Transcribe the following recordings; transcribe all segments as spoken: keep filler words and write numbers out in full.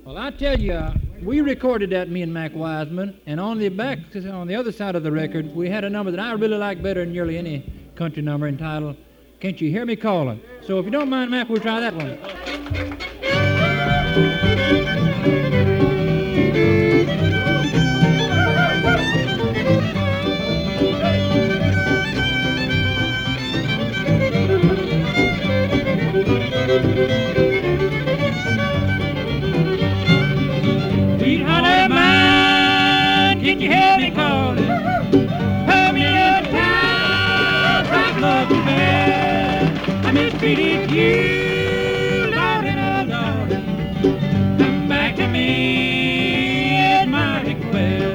Well, I tell you, uh, we recorded that, me and Mac Wiseman, and on the back, on the other side of the record, we had a number that I really like better than nearly any country number entitled "Can't You Hear Me Calling?" So if you don't mind, Mac, we'll try that one. Sweetheart of mine, can you hear me calling? Hurt me a time, I've loved you bad. I mistreated you, Lord and oh Lord. Come back to me at my request.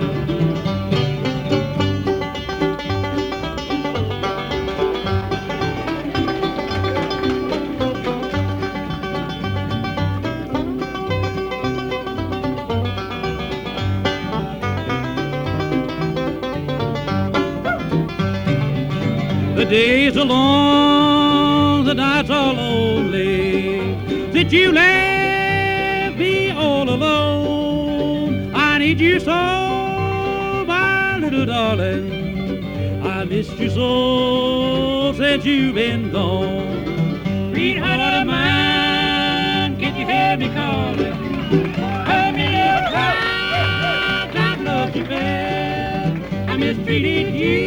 The days are long, the nights are lonely, since you left me all alone. I need you so, my little darling. I missed you so since you've been gone. Sweetheart of mine, can you hear me calling? Hurt me a times, I've loved you bad. I mistreated you.